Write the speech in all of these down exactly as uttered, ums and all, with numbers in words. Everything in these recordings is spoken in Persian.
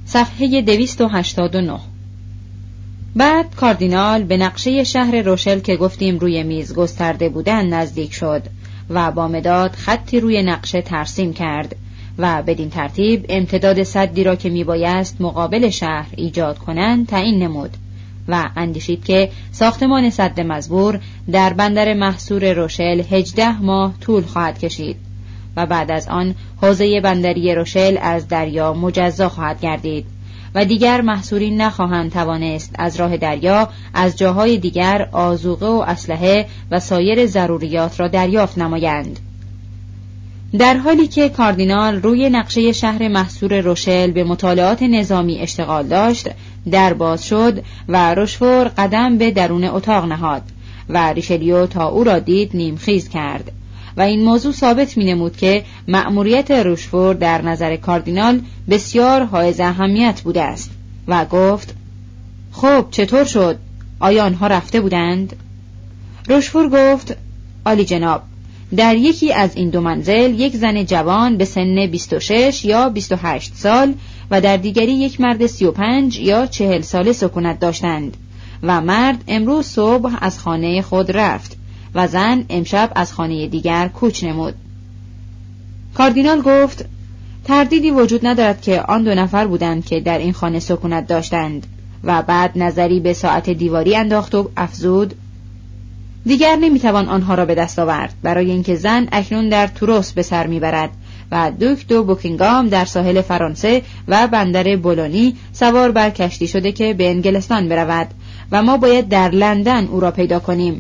صفحه دویست و هشتاد و نه. بعد کاردینال به نقشه شهر روشل که گفتیم روی میز گسترده بودن نزدیک شد و با مداد خطی روی نقشه ترسیم کرد و بدین ترتیب امتداد سدی را که میبایست مقابل شهر ایجاد کنند تعیین نمود و اندیشید که ساختمان سد مزبور در بندر محصور روشل هجده ماه طول خواهد کشید و بعد از آن حوزه بندری روشل از دریا مجزا خواهد گردید و دیگر محصورین نخواهند توانست از راه دریا از جاهای دیگر آذوقه و اسلحه و سایر ضروریات را دریافت نمایند. در حالی که کاردینال روی نقشه شهر محصور روشل به مطالعات نظامی اشتغال داشت، در باز شد و روشفور قدم به درون اتاق نهاد و ریشلیو تا او را دید نیمخیز کرد و این موضوع ثابت می نمود که مأموریت روشفور در نظر کاردینال بسیار حائز اهمیت بوده است و گفت: خب چطور شد؟ آیا آنها رفته بودند؟ روشفور گفت: عالی جناب، در یکی از این دو منزل یک زن جوان به سن بیست و شش یا بیست و هشت سال و در دیگری یک مرد سی و پنج یا چهل ساله سکونت داشتند و مرد امروز صبح از خانه خود رفت و زن امشب از خانه دیگر کوچ نمود. کاردینال گفت: تردیدی وجود ندارد که آن دو نفر بودند که در این خانه سکونت داشتند و بعد نظری به ساعت دیواری انداخت و افزود: دیگر نمیتوان آنها را به دست آورد، برای اینکه زن اکنون در توروس به سر میبرد و دوک دو بوکینگام در ساحل فرانسه و بندر بولونی سوار بر کشتی شده که به انگلستان برود و ما باید در لندن او را پیدا کنیم.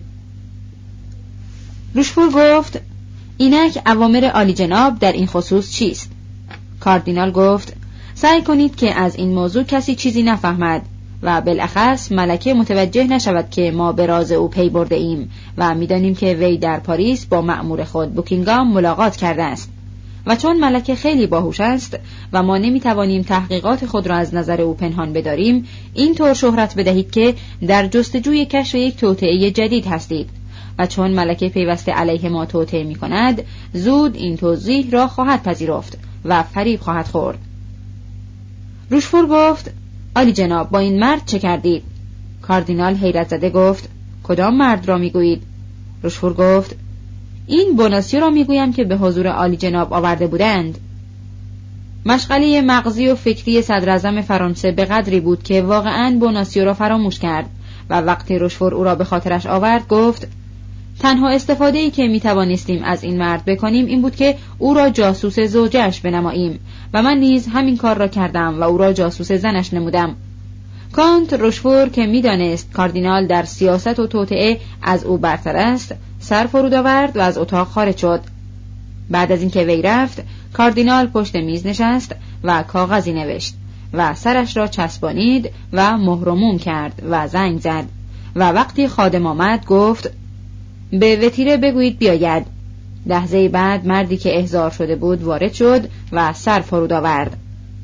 روشفور گفت: اینک اوامر عالی جناب در این خصوص چیست؟ کاردینال گفت: سعی کنید که از این موضوع کسی چیزی نفهمد و بالاخص ملکه متوجه نشود که ما به راز او پی برده ایم و میدانیم که وی در پاریس با مأمور خود بوکینگام ملاقات کرده است و چون ملکه خیلی باهوش است و ما نمیتوانیم تحقیقات خود را از نظر او پنهان بداریم، این طور شهرت بدهید که در جستجوی کشف یک توطئه جدید هستید و چون ملکه پیوسته علیه ما توطئه می کند، زود این توضیح را خواهد پذیرفت و فریب خواهد خورد. روشفور گفت: عالی جناب، با این مرد چه کردید؟ کاردینال حیرت زده گفت: کدام مرد را میگویید؟ روشفور گفت: این بوناسیو را میگویم که به حضور عالی جناب آورده بودند. مشغله مغزی و فکری صدر اعظم فرانسه به قدری بود که واقعاً بوناسیو را فراموش کرد و وقتی روشفور او را به خاطرش آورد گفت: تنها استفاده‌ای که میتوانستیم از این مرد بکنیم این بود که او را جاسوس زوجش بنماییم و من نیز همین کار را کردم و او را جاسوس زنش نمودم. کانت روشفور که میدانست کاردینال در سیاست و توطئه از او برتر است، سر فرود آورد و از اتاق خارج شد. بعد از اینکه وی رفت، کاردینال پشت میز نشست و کاغذی نوشت و سرش را چسبانید و مهر و موم کرد و زنگ زد و وقتی خادم آمد گفت: به وتیره بگویید بیاید. لحظه بعد مردی که احضار شده بود وارد شد و سر فرود آورد.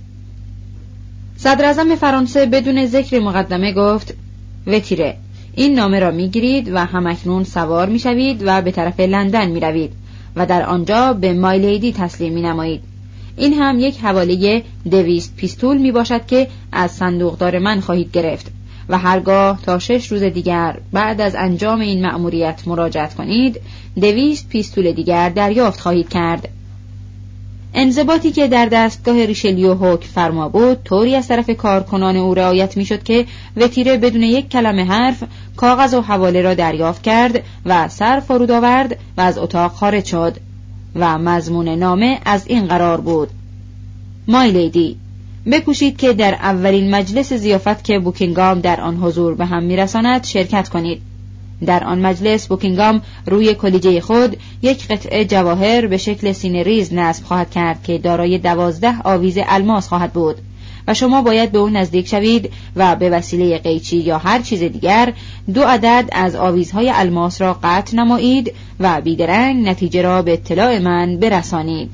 صدر اعظم فرانسه بدون ذکر مقدمه گفت: وتیره، این نامه را میگیرید و همکنون سوار میشوید و به طرف لندن میروید و در آنجا به مایلیدی تسلیم مینمایید. این هم یک حواله دویست پیستول میباشد که از صندوقدار من خواهید گرفت و هرگاه تا شش روز دیگر بعد از انجام این مأموریت مراجعت کنید، دویست پیستول دیگر دریافت خواهید کرد. انضباطی که در دستگاه ریشلیو حکم فرما بود طوری از طرف کارکنان او رعایت میشد که وتیره بدون یک کلمه حرف کاغذ و حواله را دریافت کرد و سر فرود آورد و از اتاق خارج شد و مضمون نامه از این قرار بود: مای لیدی، بکوشید که در اولین مجلس ضیافت که بوکینگام در آن حضور به هم میرساند شرکت کنید. در آن مجلس بوکینگام روی کلیجه خود یک قطعه جواهر به شکل سینه ریز نصب خواهد کرد که دارای دوازده آویز الماس خواهد بود و شما باید به او نزدیک شوید و به وسیله قیچی یا هر چیز دیگر دو عدد از آویزهای الماس را قطع نمایید و بیدرنگ نتیجه را به اطلاع من برسانید.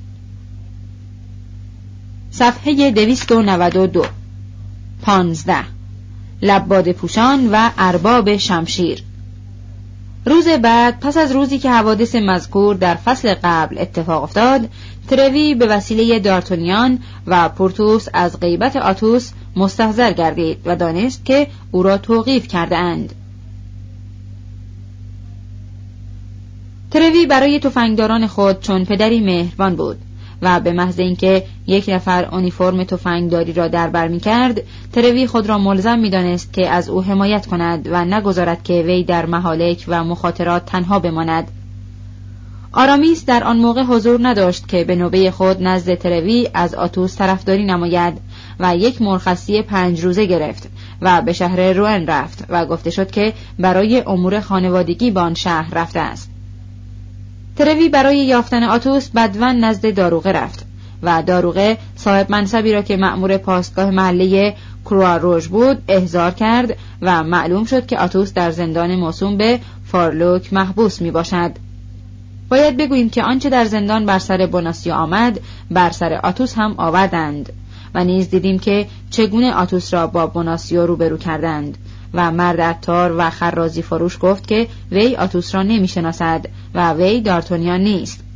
صفحه دویست و نود و دو. پانزده. لباد پوشان و ارباب شمشیر. روز بعد پس از روزی که حوادث مذکور در فصل قبل اتفاق افتاد، تروی به وسیله دارتونیان و پورتوس از غیبت آتوس مستحضر گردید و دانست که او را توقیف کرده اند. تروی برای تفنگداران خود چون پدری مهربان بود و به محض اینکه یک نفر اونیفرم تفنگداری را در بر می‌کرد، تروی خود را ملزم می‌دانست که از او حمایت کند و نگذارد که وی در مهالک و مخاطرات تنها بماند. آرامیس در آن موقع حضور نداشت که به نوبه خود نزد تروی از آتوس طرفداری نماید و یک مرخصی پنج روزه گرفت و به شهر روئن رفت و گفته شد که برای امور خانوادگی به آن شهر رفته است. تروی برای یافتن آتوس بدون نزد داروغه رفت و داروغه صاحب منصبی را که مأمور پاسگاه محله کرواروژ بود احضار کرد و معلوم شد که آتوس در زندان موسوم به فارلوک محبوس می باشد. باید بگوییم که آنچه در زندان بر سر بوناسیو آمد بر سر آتوس هم آوردند و نیز دیدیم که چگونه آتوس را با بوناسیو روبرو کردند و مرد عطار و خرازی فروش گفت که وی آتوس را نمی شناسد و وی دارتونیان نیست.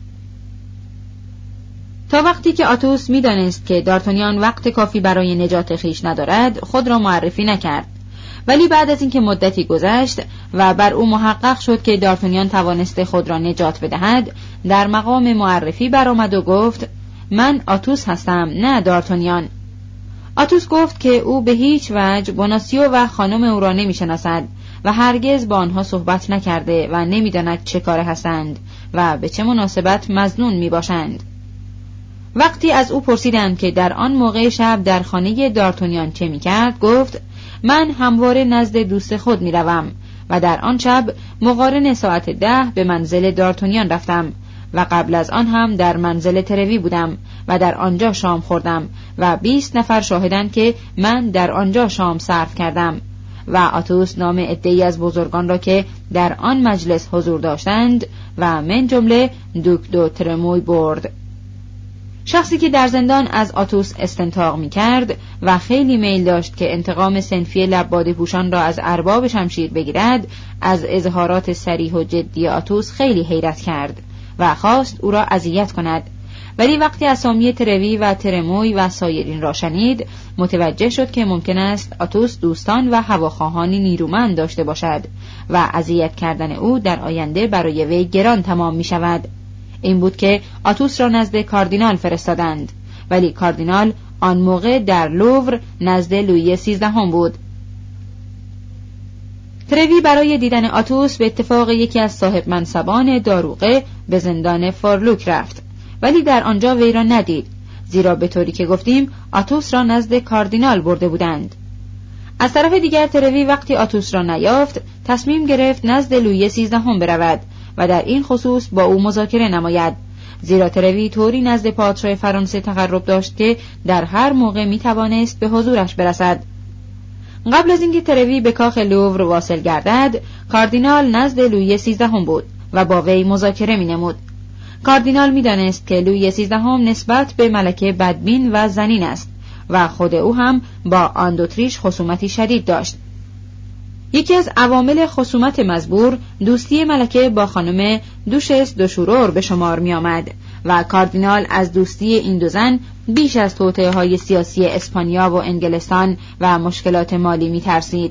تا وقتی که آتوس می دانست که دارتونیان وقت کافی برای نجات خیش ندارد خود را معرفی نکرد، ولی بعد از اینکه مدتی گذشت و بر او محقق شد که دارتونیان توانسته خود را نجات بدهد، در مقام معرفی برآمد و گفت من آتوس هستم نه دارتونیان. آتوس گفت که او به هیچ وجه بوناسیو و خانم او را نمی شناسد و هرگز با آنها صحبت نکرده و نمی داند چه کاره هستند و به چه مناسبت مظنون می باشند. وقتی از او پرسیدند که در آن موقع شب در خانه دارتونیان چه می کرد، گفت من همواره نزد دوست خود می روم و در آن شب مقارن ساعت ده به منزل دارتونیان رفتم و قبل از آن هم در منزل تروی بودم و در آنجا شام خوردم و بیست نفر شاهدند که من در آنجا شام صرف کردم. و آتوس نام عده‌ای از بزرگان را که در آن مجلس حضور داشتند و من جمله دوک دو ترموی برد. شخصی که در زندان از آتوس استنتاق می کرد و خیلی میل داشت که انتقام صنفی لباده پوشان را از ارباب شمشیر بگیرد، از اظهارات صریح و جدی آتوس خیلی حیرت کرد و خواست او را اذیت کند، ولی وقتی اسامی تروی و ترموی و سایرین را شنید متوجه شد که ممکن است آتوس دوستان و هواخواهانی نیرومند داشته باشد و اذیت کردن او در آینده برای وی گران تمام می شود. این بود که آتوس را نزد کاردینال فرستادند، ولی کاردینال آن موقع در لوور نزد لویی سیزدهم بود. تروی برای دیدن آتوس به اتفاق یکی از صاحب منصبان داروغه به زندان فارلوک رفت، ولی در آنجا وی را ندید، زیرا به طوری که گفتیم آتوس را نزد کاردینال برده بودند. از طرف دیگر تروی وقتی آتوس را نیافت تصمیم گرفت نزد لویی سیزدهم برود و در این خصوص با او مذاکره نماید، زیرا تروی طوری نزد پادشاه فرانسه تقرب داشت که در هر موقع می توانست به حضورش برسد. قبل از اینکه تروی به کاخ لوور واصل گردد، کاردینال نزد لویی سیزدهم بود و با وی مذاکره می نمود. کاردینال می دانست که لویی سیزدهم نسبت به ملکه بدبین و زنین است و خود او هم با آندوتریش خصومتی شدید داشت. یکی از عوامل خصومت مزبور دوستی ملکه با خانم دوشس دو شورور به شمار می آمد و کاردینال از دوستی این دو زن بیش از توطئه‌های سیاسی اسپانیا و انگلستان و مشکلات مالی می ترسید.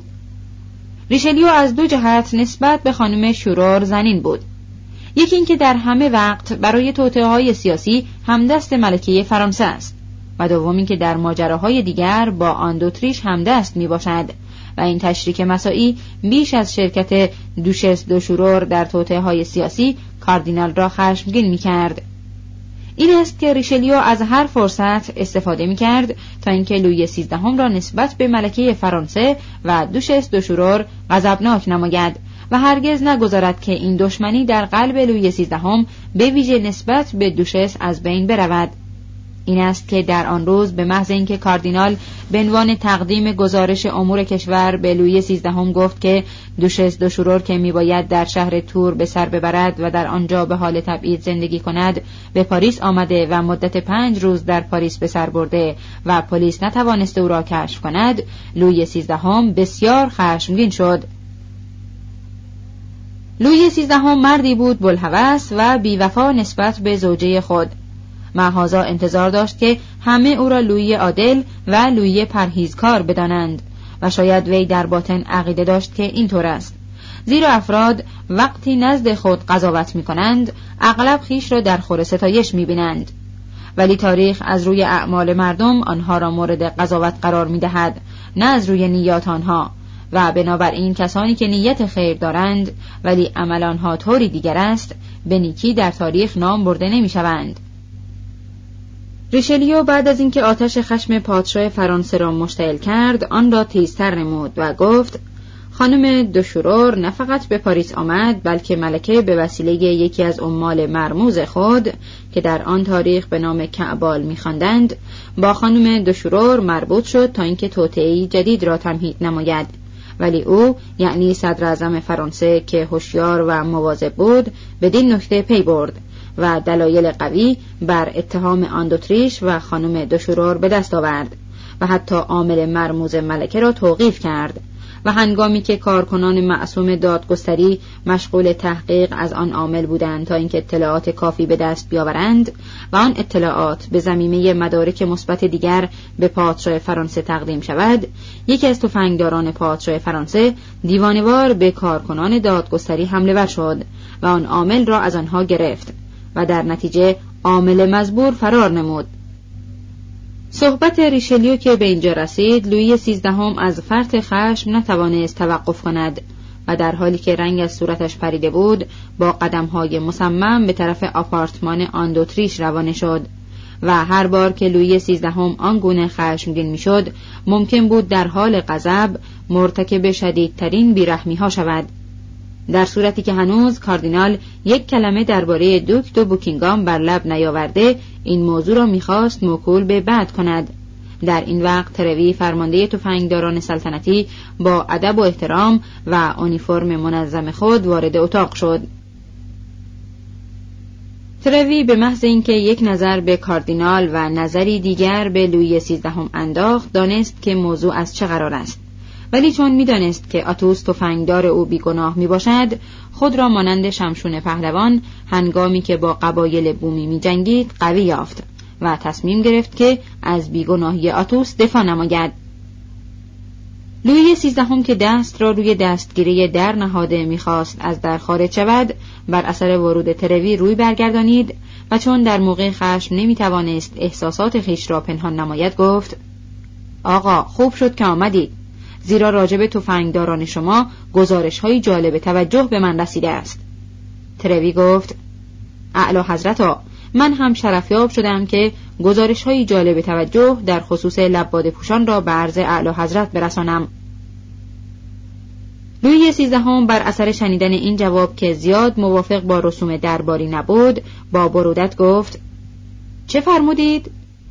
ریشلیو از دو جهت نسبت به خانم شورور زنین بود. یکی این که در همه وقت برای توطئه‌های سیاسی همدست ملکه فرانسه است و دوم این که در ماجراهای دیگر با آندوتریش همدست می باشد و این تشریک مساعی بیش از شرکت دوشس دو شورور در توطئه‌های سیاسی کاردینال را خشمگین می کرد. این است که ریشلیو از هر فرصت استفاده می کرد تا اینکه لویی سیزدهم را نسبت به ملکه فرانسه و دوشس دو شورور غضبناک نماید و هرگز نگذارد که این دشمنی در قلب لویی سیزدهم به ویژه نسبت به دوشس از بین برود. این است که در آن روز به محض اینکه کاردینال به عنوان تقدیم گزارش امور کشور به لویی سیزدهم گفت که دوشس دو شورور که میباید در شهر تور به سر ببرد و در آنجا به حال تبعید زندگی کند به پاریس آمده و مدت پنج روز در پاریس به سر برده و پلیس نتوانسته او را کشف کند، لویی سیزدهم بسیار خشمگین شد. لویی سیزدهم مردی بود بوالهوس و بیوفا نسبت به زوجه خود. مهازا انتظار داشت که همه او را لویی عادل و لویی پرهیزکار بدانند و شاید وی در باطن عقیده داشت که اینطور است، زیرا افراد وقتی نزد خود قضاوت می کنند اغلب خیش را در خور ستایش می بینند، ولی تاریخ از روی اعمال مردم آنها را مورد قضاوت قرار می دهد، نه از روی نیات آنها، و بنابراین کسانی که نیت خیر دارند ولی عمل آنها طوری دیگر است به نیکی در تاریخ نام برده نمی شوند. ریشلیو بعد از اینکه آتش خشم پادشاه فرانسه را مشتعل کرد آن را تیزتر نمود و گفت خانم دوشورور نه فقط به پاریس آمد بلکه ملکه به وسیله یکی از عمال مرموز خود که در آن تاریخ به نام کعبال می‌خواندند با خانم دوشورور مربوط شد تا اینکه توطئه‌ای جدید را تمهید نماید، ولی او یعنی صدر اعظم فرانسه که هوشیار و مواظب بود بدین نکته پی برد و دلایل قوی بر اتهام آندوتریش و خانم دوشورور به دست آورد و حتی عامل مرموز ملکه را توقیف کرد و هنگامی که کارکنان معصوم دادگستری مشغول تحقیق از آن عامل بودند تا اینکه اطلاعات کافی به دست بیاورند و آن اطلاعات به ضمیمه مدارک مثبت دیگر به پادشاه فرانسه تقدیم شود، یکی از تفنگداران پادشاه فرانسه دیوانه‌وار به کارکنان دادگستری حمله ور شد و آن عامل را از آنها گرفت و در نتیجه عامل مزبور فرار نمود. صحبت ریشلیو که به اینجا رسید، لویی سیزدهم از فرط خشم نتوانست توقف کند و در حالی که رنگ از صورتش پریده بود با قدم‌های مصمم به طرف آپارتمان آندوتریش روانه شد و هر بار که لویی سیزدهم آنگونه خشمگین میشد ممکن بود در حال غضب مرتکب شدیدترین بیرحمی‌ها شود، در صورتی که هنوز کاردینال یک کلمه درباره دوک دو بوکینگام بر لب نیاورده این موضوع را می‌خواست موکول به بعد کند. در این وقت تروی فرمانده تفنگداران سلطنتی با ادب و احترام و اونیفرم منظم خود وارد اتاق شد. تروی به محض اینکه یک نظر به کاردینال و نظری دیگر به لویی سیزدهم انداخت دانست که موضوع از چه قرار است، ولی چون می‌دانست که آتوس تفنگدار او بیگناه میباشد خود را مانند شمشون پهلوان هنگامی که با قبایل بومی می‌جنگید قوی یافت و تصمیم گرفت که از بیگناهی آتوس دفاع نماید. لویی سیزدهم که دست را روی دستگیره در نهاده می‌خواست از در خارج شود بر اثر ورود تروی روی برگردانید و چون در موقع خشم نمی‌توانست احساسات خیش را پنهان نماید گفت آقا خوب شد که آمدید، زیرا راجب تفنگداران شما گزارش‌های جالب توجه به من رسیده است. تروی گفت اعلی حضرتا، من هم شرفیاب شدم که گزارش‌های جالب توجه در خصوص لباده پوشان را به عرض اعلی حضرت برسانم. لویی سیزدهم بر اثر شنیدن این جواب که زیاد موافق با رسوم درباری نبود با برودت گفت چه فرمودید؟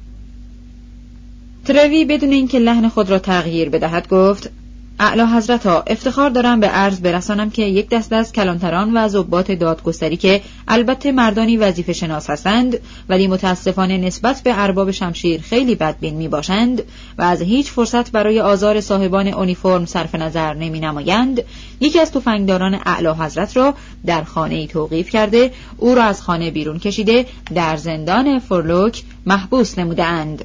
تروی بدون اینکه لحن خود را تغییر بدهد گفت اعلی حضرتا، افتخار دارم به عرض برسانم که یک دست از کلانتران و ضباط دادگستری که البته مردانی وظیفه شناس هستند ولی متاسفانه نسبت به ارباب شمشیر خیلی بدبین می باشند و از هیچ فرصت برای آزار صاحبان اونیفرم صرف نظر نمی نمایند، یکی از تفنگداران اعلی حضرت را در خانه‌ای توقیف کرده او را از خانه بیرون کشیده در زندان فورلوک محبوس نمودند.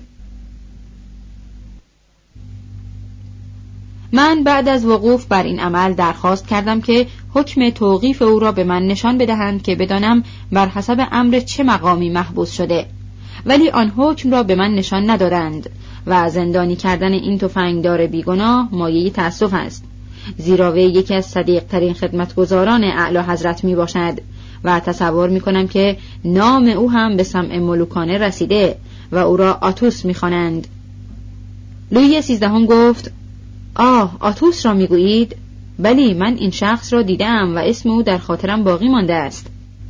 من بعد از وقوف بر این عمل درخواست کردم که حکم توقیف او را به من نشان بدهند که بدانم بر حسب امر چه مقامی محبوس شده، ولی آن حکم را به من نشان ندادند و زندانی کردن این تفنگدار بیگناه مایه تأسف است، زیرا وی یکی از صدیق ترین خدمتگزاران اعلی حضرت می باشد و تصور می کنم که نام او هم به سمع ملوکانه رسیده و او را آتوس می خوانند. لویی سیزدهم گفت آه، آتوس را میگویید؟ بلی، من این شخص را دیدم و اسم او در خاطرم باقی مانده است.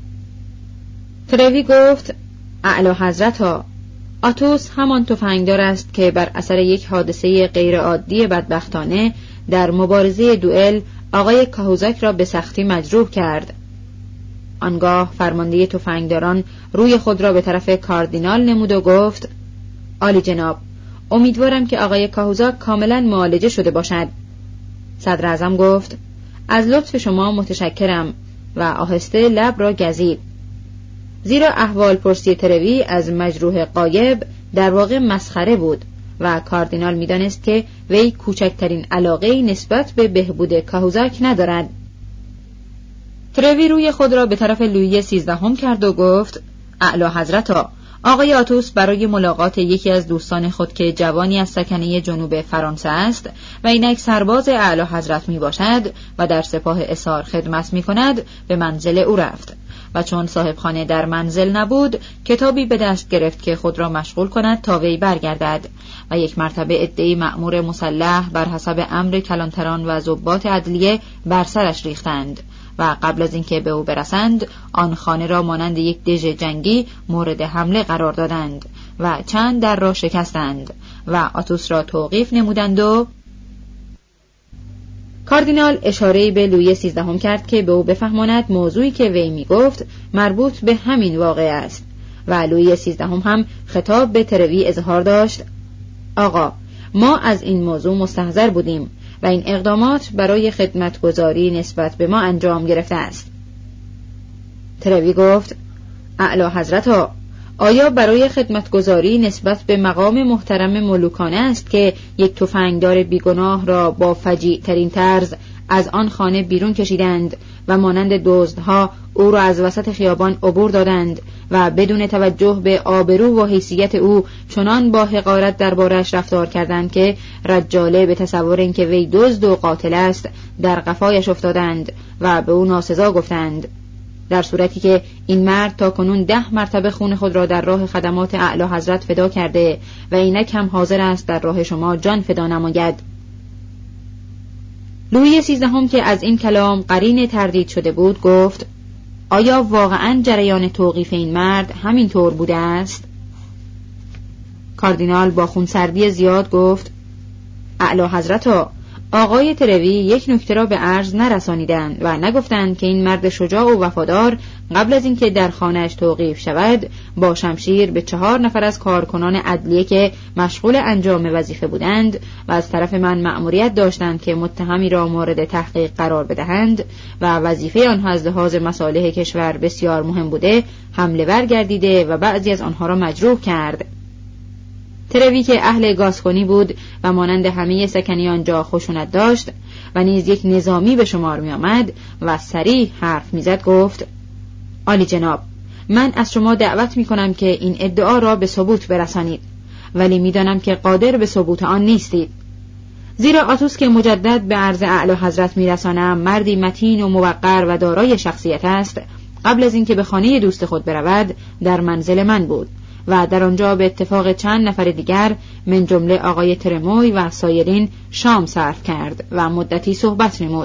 تروی گفت اعلی حضرتا، آتوس همان تفنگدار است که بر اثر یک حادثه غیرعادی بدبختانه در مبارزه دوئل آقای کاهوزاک را به سختی مجروح کرد. آنگاه فرمانده تفنگداران روی خود را به طرف کاردینال نمود و گفت عالی جناب، امیدوارم که آقای کاهوزاک کاملا معالجه شده باشد. صدر اعظم گفت از لطف شما متشکرم، و آهسته لب را گزید، زیرا احوال پرسی تروی از مجروح غایب در واقع مسخره بود و کاردینال می‌دانست که وی کوچکترین علاقه‌ای نسبت به بهبود کاهوزاک ندارد. تروی روی خود را به طرف لویی سیزدهم کرد و گفت: اعلی حضرتا، آقای آتوس برای ملاقات یکی از دوستان خود که جوانی از سکنه جنوب فرانسه است و اینک سرباز اعلی حضرت می باشد و در سپاه اصار خدمت می کند به منزل او رفت و چون صاحب خانه در منزل نبود کتابی به دست گرفت که خود را مشغول کند تا وی برگردد و یک مرتبه عده‌ای مأمور مسلح بر حسب امر کلانتران و ضباط عدلیه بر سرش ریختند و قبل از اینکه به او برسند آن خانه را مانند یک دژ جنگی مورد حمله قرار دادند و چند در را شکستند و آتوس را توقیف نمودند و کاردینال اشاره‌ای به لویی سیزدهم کرد که به او بفهماند موضوعی که وی می گفت مربوط به همین واقعه است و لویی سیزدهم هم خطاب به تروی اظهار داشت: آقا، ما از این موضوع مستحضر بودیم و این اقدامات برای خدمتگزاری نسبت به ما انجام گرفته است. تروی گفت: اعلی حضرتا، آیا برای خدمتگزاری نسبت به مقام محترم ملوکانه است که یک تفنگدار بیگناه را با فجیع ترین طرز از آن خانه بیرون کشیدند و مانند دزدها او را از وسط خیابان عبور دادند و بدون توجه به آبرو و حیثیت او چنان با حقارت دربارش رفتار کردند که رجاله به تصور اینکه وی دزد و قاتل است در قفایش افتادند و به او ناسزا گفتند، در صورتی که این مرد تا کنون ده مرتبه خون خود را در راه خدمات اعلی حضرت فدا کرده و اینک هم حاضر است در راه شما جان فدا نماید. لویی سیزدهم که از این کلام قرین تردید شده بود گفت: آیا واقعاً جریان توقیف این مرد همین طور بوده است؟ کاردینال با خونسردی زیاد گفت: اعلی حضرتا، آقای تروی یک نکته را به عرض نرسانیدند و نگفتند که این مرد شجاع و وفادار قبل از اینکه در خانه‌اش توقیف شود با شمشیر به چهار نفر از کارکنان عدلیه که مشغول انجام وظیفه بودند و از طرف من مأموریت داشتند که متهمی را مورد تحقیق قرار بدهند و وظیفه آنها از لحاظ مصالح کشور بسیار مهم بوده، حمله ور گردیده و بعضی از آنها را مجروح کرد. تروی که اهل گاسکونی بود و مانند همه سکنی آنجا خشونت داشت و نیز یک نظامی به شمار می آمد و صریح حرف می زد گفت: عالی جناب، من از شما دعوت می کنم که این ادعا را به ثبوت برسانید، ولی می دانم که قادر به ثبوت آن نیستید، زیرا آتوس که مجدد به عرض اعلی حضرت می رسانم مردی متین و موقر و دارای شخصیت است. قبل از اینکه به خانه دوست خود برود در منزل من بود و در آنجا به اتفاق چند نفر دیگر من جمله آقای ترموی و سایرین شام صرف کرد و مدتی صحبت نمود.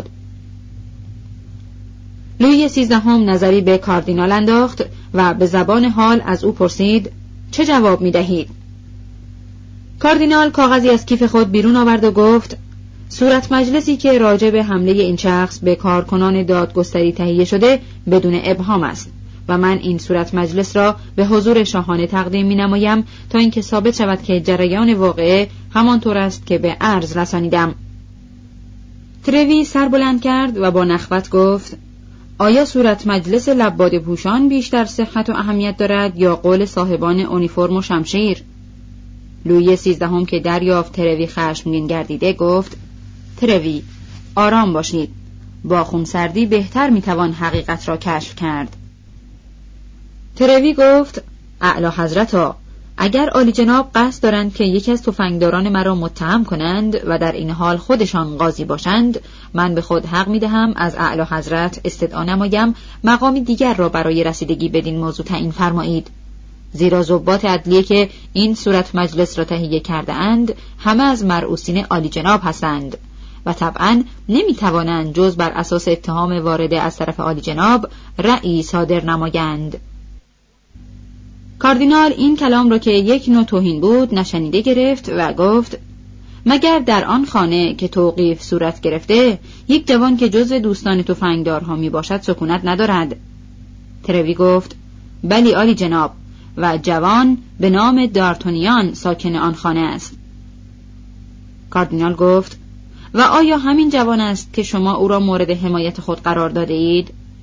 لویی سیزدهم نظری به کاردینال انداخت و به زبان حال از او پرسید: چه جواب می دهید؟ کاردینال کاغذی از کیف خود بیرون آورد و گفت: صورت مجلسی که راجع به حمله این شخص به کارکنان دادگستری تهیه شده بدون ابهام است و من این صورت مجلس را به حضور شاهانه تقدیم می نمایم تا اینکه ثابت شود که جریان واقعه همانطور است که به عرض رسانیدم. تروی سر بلند کرد و با نخوت گفت: آیا صورت مجلس لباد پوشان بیشتر صحت و اهمیت دارد یا قول صاحبان اونیفرم و شمشیر؟ لویی سیزدهم که دریافت تروی خشمگین گردیده گفت: تروی، آرام باشید، با خونسردی بهتر می توان حقیقت را کشف کرد. تروی گفت: اعلی حضرتا، اگر عالی جناب قصد دارند که یکی از تفنگداران مرا متهم کنند و در این حال خودشان قاضی باشند، من به خود حق می دهم از اعلی حضرت استدعا نمایم مقامی دیگر را برای رسیدگی بدین موضوع تعیین فرمایید، زیرا ضباط عدلیه که این صورت مجلس را تهیه کرده اند همه از مرعوسین عالی جناب هستند و طبعا نمی توانند جز بر اساس اتهام وارده از طرف عالی جناب رأی صادر نمایند. کاردینال این کلام را که یک نوع توهین بود نشنیده گرفت و گفت: مگر در آن خانه که توقیف صورت گرفته یک جوان که جزو دوستان تفنگدارها می باشد سکونت ندارد؟ تروی گفت: بلی عالی جناب، و جوان به نام دارتونیان ساکن آن خانه است. کاردینال گفت: و آیا همین جوان است که شما او را مورد حمایت خود قرار داده اید؟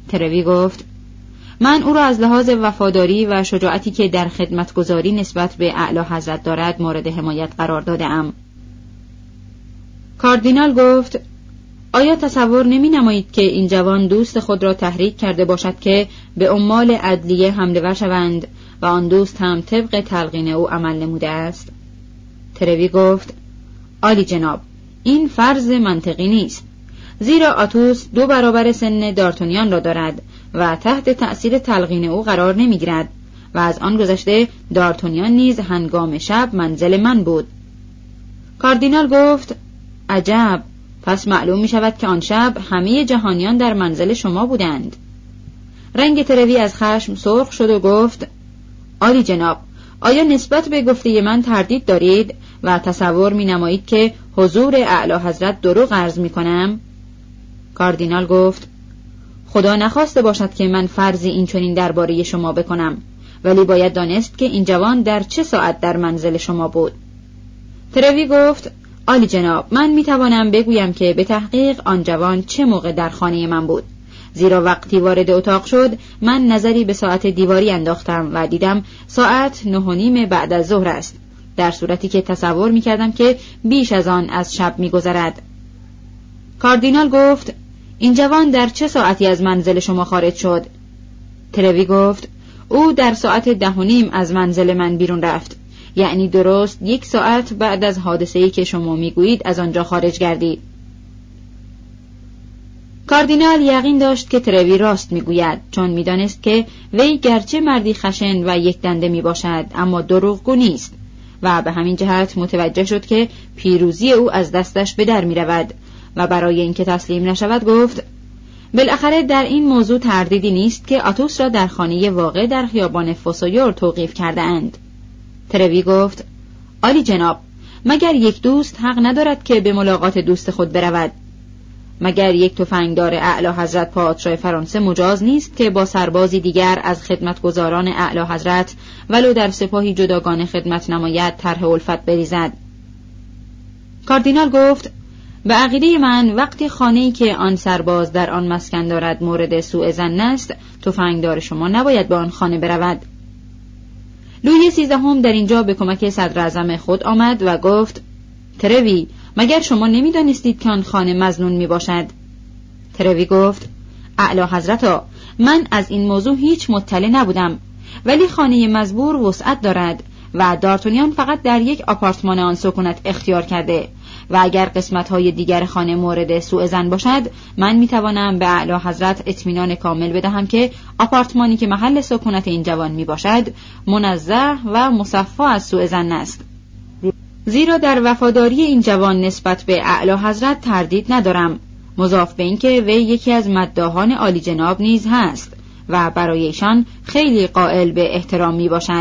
تروی گفت: من او را از لحاظ وفاداری و شجاعتی که در خدمتگزاری نسبت به اعلی حضرت دارد مورد حمایت قرار داده‌ام. کاردینال گفت: آیا تصور نمی نمایید که این جوان دوست خود را تحریک کرده باشد که به عمال عدلیه حمله ور شوند و آن دوست هم طبق تلقین او عمل نموده است؟ تروی گفت: عالی جناب، این فرض منطقی نیست، زیرا آتوس دو برابر سن دارتونیان را دارد و تحت تأثیر تلقین او قرار نمی گیرد و از آن گذشته دارتونیان نیز هنگام شب منزل من بود. کاردینال گفت: عجب، پس معلوم می شود که آن شب همه جهانیان در منزل شما بودند. رنگ تروی از خشم سرخ شد و گفت: عالی جناب، آیا نسبت به گفته من تردید دارید و تصور می نمایید که حضور اعلی حضرت دروغ عرض می کنم؟ کاردینال گفت: خدا نخواسته باشد که من فرضی این چنین درباره شما بکنم، ولی باید دانست که این جوان در چه ساعت در منزل شما بود. تروی گفت: عالی جناب، من می توانم بگویم که به تحقیق آن جوان چه موقع در خانه من بود، زیرا وقتی وارد اتاق شد من نظری به ساعت دیواری انداختم و دیدم ساعت نه و نیم بعد از ظهر است، در صورتی که تصور می کردم که بیش از آن از شب می گذرد. کاردینال گفت: این جوان در چه ساعتی از منزل شما خارج شد؟ تروی گفت: او در ساعت ده و نیم از منزل من بیرون رفت، یعنی درست یک ساعت بعد از حادثه‌ای که شما میگویید از آنجا خارج گردید. کاردینال یقین داشت که تروی راست میگوید، چون میدانست که وی گرچه مردی خشن و یک دنده میباشد اما دروغگو نیست و به همین جهت متوجه شد که پیروزی او از دستش به در میرود و برای اینکه تسلیم نشود گفت: بالاخره در این موضوع تردیدی نیست که آتوس را در خانه واقع در خیابان فوسویور توقیف کرده اند. تروی گفت: عالی جناب، مگر یک دوست حق ندارد که به ملاقات دوست خود برود؟ مگر یک تفنگدار اعلی حضرت پادشاه فرانسه مجاز نیست که با سربازی دیگر از خدمتگزاران اعلی حضرت ولو در سپاهی جداگانه خدمت نماید طرح الفت بریزد؟ کاردینال گفت: به عقیده من وقتی خانه‌ای که آن سرباز در آن مسکن دارد مورد سوء ظن است، تفنگدار شما نباید به آن خانه برود. لویی سیزدهم در اینجا به کمک صدر اعظم خود آمد و گفت: تروی، مگر شما نمی دانستید که آن خانه مظنون می باشد؟ تروی گفت: اعلی حضرتا، من از این موضوع هیچ مطلع نبودم، ولی خانه مزبور وسعت دارد و دارتونیان فقط در یک آپارتمان آن سکونت اختیار کرده و اگر قسمت‌های دیگر خانه مورد سوء ظن باشد، من می‌توانم به اعلی حضرت اطمینان کامل بدهم که آپارتمانی که محل سکونت این جوان میباشد منزه و مصفا از سوء ظن است، زیرا در وفاداری این جوان نسبت به اعلی حضرت تردید ندارم، مضاف به اینکه وی یکی از مداحان عالی جناب نیز هست و برایشان خیلی قائل به احترام میباشد.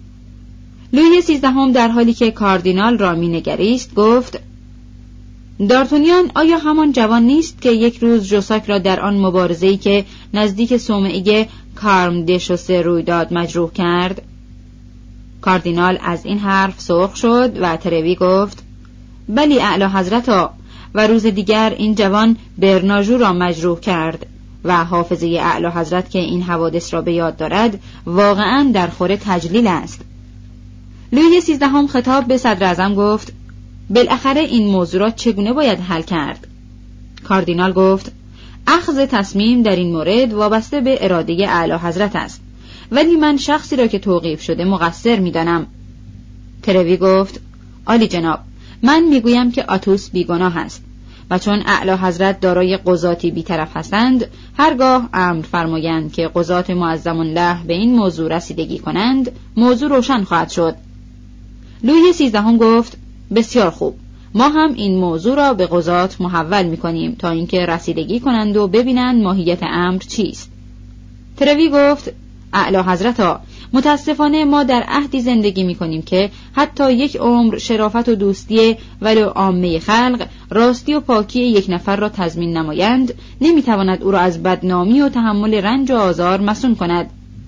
لویی سیزدهم در حالی که کاردینال را مینگریست گفت: دارتونیان آیا همان جوان نیست که یک روز ژوساک را در آن مبارزه‌ای که نزدیک صومعه کارم دشوسه روی داد مجروح کرد؟ کاردینال از این حرف سرخ شد و تروی گفت: بلی اعلی حضرتا، و روز دیگر این جوان برناژو را مجروح کرد و حافظه اعلی حضرت که این حوادث را به یاد دارد واقعاً در خور تجلیل است. لویی سیزدهم خطاب به صدر اعظم گفت: بالاخره این موضوع را چگونه باید حل کرد؟ کاردینال گفت: اخذ تصمیم در این مورد وابسته به اراده اعلی حضرت است، ولی من شخصی را که توقیف شده مقصر می‌دانم. تروی گفت: عالی جناب، من میگویم که آتوس بیگناه است و چون اعلی حضرت دارای قضاتی بی‌طرف هستند، هرگاه امر فرمایند که قضات معظم الله به این موضوع رسیدگی کنند، موضوع روشن خواهد شد. لویی سیزدهم گفت: بسیار خوب، ما هم این موضوع را به قضات محول می‌کنیم تا اینکه رسیدگی کنند و ببینند ماهیت امر چیست. تروی گفت: اعلی حضرتا، متاسفانه ما در عهدی زندگی می‌کنیم که حتی یک عمر شرافت و دوستی ولو عامه خلق، راستی و پاکی یک نفر را تضمین نمایند، نمی‌تواند او را از بدنامی و تحمل رنج و آزار مصون کند.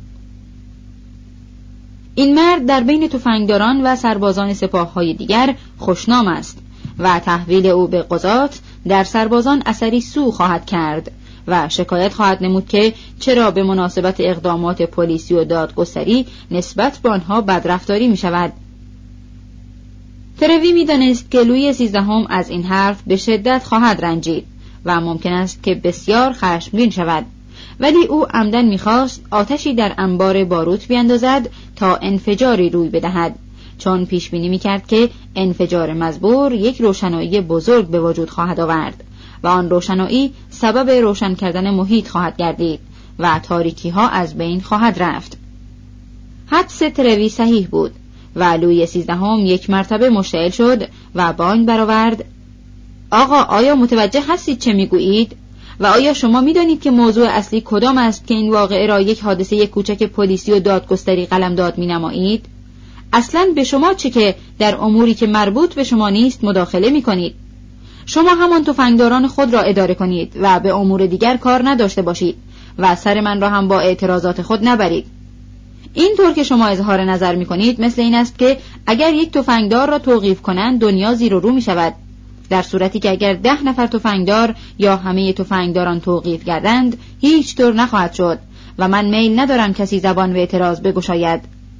این مرد در بین تفنگداران و سربازان سپاه‌های دیگر خوشنام است و تحویل او به قضات در سربازان اثری سو خواهد کرد و شکایت خواهد نمود که چرا به مناسبت اقدامات پلیسی و دادگستری نسبت به آنها بدرفتاری می شود. تروی می دانست که لویی سیزدهم از این حرف به شدت خواهد رنجید و ممکن است که بسیار خشمگین شود، ولی او عمدن می خواست آتشی در انبار باروت بیندازد تا انفجاری روی بدهد، چون پیش بینی می کرد که انفجار مزبور یک روشنایی بزرگ به وجود خواهد آورد و آن روشنایی سبب روشن کردن محیط خواهد گردید و تاریکی ها از بین خواهد رفت. حدس تروی صحیح بود و لویی سیزدهم یک مرتبه مشتعل شد و بانگ برآورد: آقا، آیا متوجه هستید چه میگویید؟ و آیا شما میدانید که موضوع اصلی کدام است که این واقعه را یک حادثه کوچک پلیسی و دادگستری قلمداد مینمایید؟ اصلاً به شما چه که در اموری که مربوط به شما نیست مداخله میکنید؟ شما همان تفنگداران خود را اداره کنید و به امور دیگر کار نداشته باشید و سر من را هم با اعتراضات خود نبرید. این طور که شما اظهار نظر میکنید مثل این است که اگر یک تفنگدار را توقیف کنند دنیا زیر و رو می شود، در صورتی که اگر ده نفر تفنگدار یا همه تفنگداران توقیف گردند هیچ طور نخواهد شد و من میل ندارم کسی زبان به اعتراض بگشاید.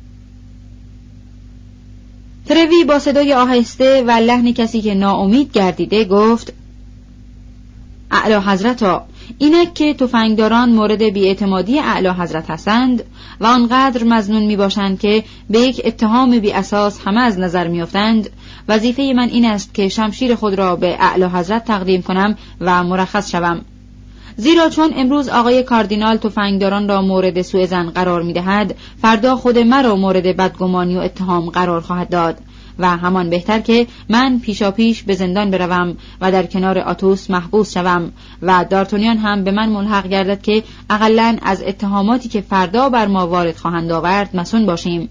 تروی با صدای آهسته و لحن کسی که ناامید گردیده گفت: اعلی حضرتا، اینک که تفنگداران مورد بی‌اعتمادی اعلی حضرت هستند و آنقدر مظنون می باشند که به یک اتهام بی اساس همه از نظر می افتند، وظیفه من این است که شمشیر خود را به اعلی حضرت تقدیم کنم و مرخص شوم. زیرا چون امروز آقای کاردینال تفنگداران را مورد سوء ظن قرار می دهد، فردا خود مرا مورد بدگمانی و اتهام قرار خواهد داد و همان بهتر که من پیشا پیش به زندان بروم و در کنار آتوس محبوس شوم و دارتونیان هم به من ملحق گردد که اقلن از اتهاماتی که فردا بر ما وارد خواهند آورد مسئول باشیم.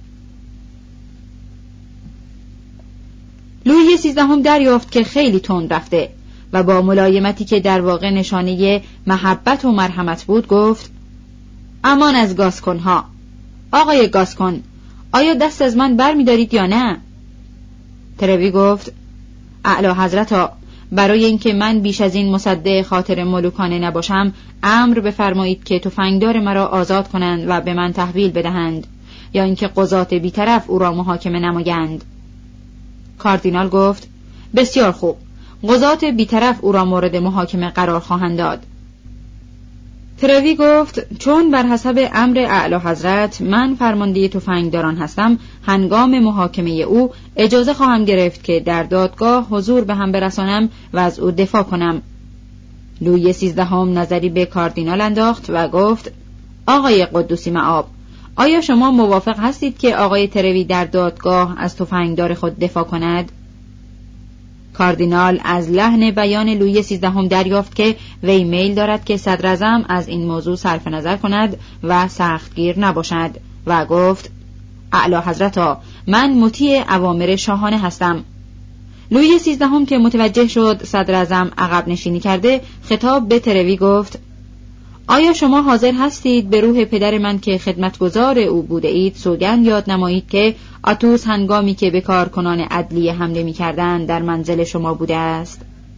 لویی سیزدهم دریافت که خیلی تند رفته و با ملایمتی که در واقع نشانه محبت و مرحمت بود گفت: امان از گاسکن ها. آقای گاسکن، آیا دست از من بر می دارید یا نه؟ تروی گفت: اعلی حضرتا، برای اینکه من بیش از این مصدع خاطر ملوکانه نباشم امر بفرمایید که تفنگدار مرا آزاد کنند و به من تحویل بدهند، یا اینکه قضات بیطرف او را محاکمه نمایند. کاردینال گفت: بسیار خوب، قضات بیطرف او را مورد محاکمه قرار خواهند داد. تروی گفت: چون بر حسب امر اعلی حضرت من فرمانده تفنگداران هستم، هنگام محاکمه او اجازه خواهم گرفت که در دادگاه حضور به هم برسانم و از او دفاع کنم. لویی سیزدهم نظری به کاردینال انداخت و گفت: آقای قدوسی مآب، آیا شما موافق هستید که آقای تروی در دادگاه از تفنگدار خود دفاع کند؟ کاردینال از لحن بیان لویی سیزدهم دریافت که وی میل دارد که صدراعظم از این موضوع صرف نظر کند و سختگیر نباشد و گفت: اعلی حضرتا، من مطیع اوامر شاهانه هستم. لویی سیزدهم که متوجه شد صدراعظم عقب نشینی کرده، خطاب به تروی گفت: آیا شما حاضر هستید به روح پدر من که خدمتگزار او بوده اید سوگند یاد نمایید که آتوس هنگامی که به کارکنان عدلیه حمله می کردن در منزل شما بوده است؟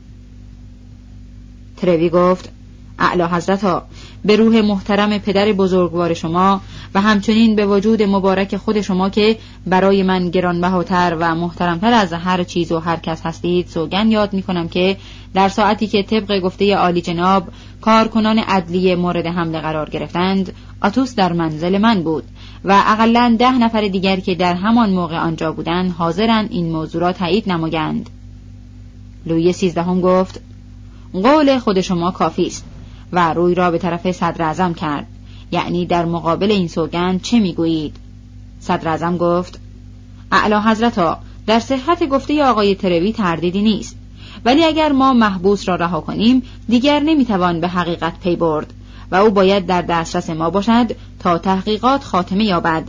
تروی گفت: اعلی حضرتا، به روح محترم پدر بزرگوار شما و همچنین به وجود مبارک خود شما که برای من گرانبهاتر و محترمتر از هر چیز و هر کس هستید سوگند یاد می کنم که در ساعتی که طبق گفته عالی جناب کارکنان عدلیه مورد حمله قرار گرفتند، آتوس در منزل من بود و اقلاً ده نفر دیگر که در همان موقع آنجا بودند حاضرن این موضوع را تایید نمایند. لویی سیزدهم گفت: قول خود شما کافی است و روی را به طرف صدراعظم کرد، یعنی در مقابل این سوگند چه میگویید؟ صدراعظم گفت: اعلی حضرتا، در صحت گفته آقای تروی تردیدی نیست، ولی اگر ما محبوس را رها کنیم دیگر نمیتوان به حقیقت پی برد و او باید در دسترس ما باشد تا تحقیقات خاتمه یابد.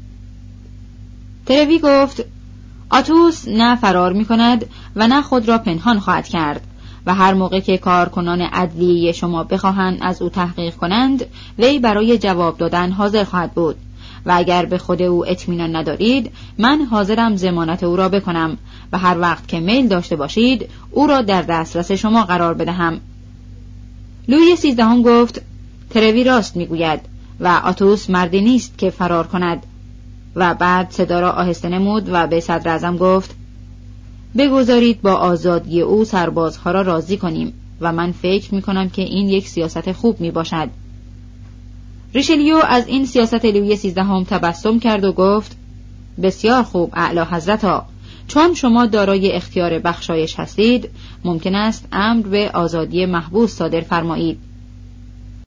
تروی گفت: آتوس نه فرار میکند و نه خود را پنهان خواهد کرد و هر موقع که کارکنان عدلیه شما بخواهند از او تحقیق کنند وی برای جواب دادن حاضر خواهد بود و اگر به خود او اطمینان ندارید من حاضرم ضمانت او را بکنم و هر وقت که میل داشته باشید او را در دسترس شما قرار بدهم. لویی سیزدهم گفت تروی راست میگوید و آتوس مردی نیست که فرار کند، و بعد صدا را آهسته نمود و به صدر اعظم گفت بگذارید با آزادی او سربازها را راضی کنیم و من فکر می کنم که این یک سیاست خوب می باشد. ریشلیو از این سیاست لویی سیزدهم تبسم کرد و گفت بسیار خوب اعلی حضرتا، چون شما دارای اختیار بخشایش هستید ممکن است امر به آزادی محبوس صادر فرمایید.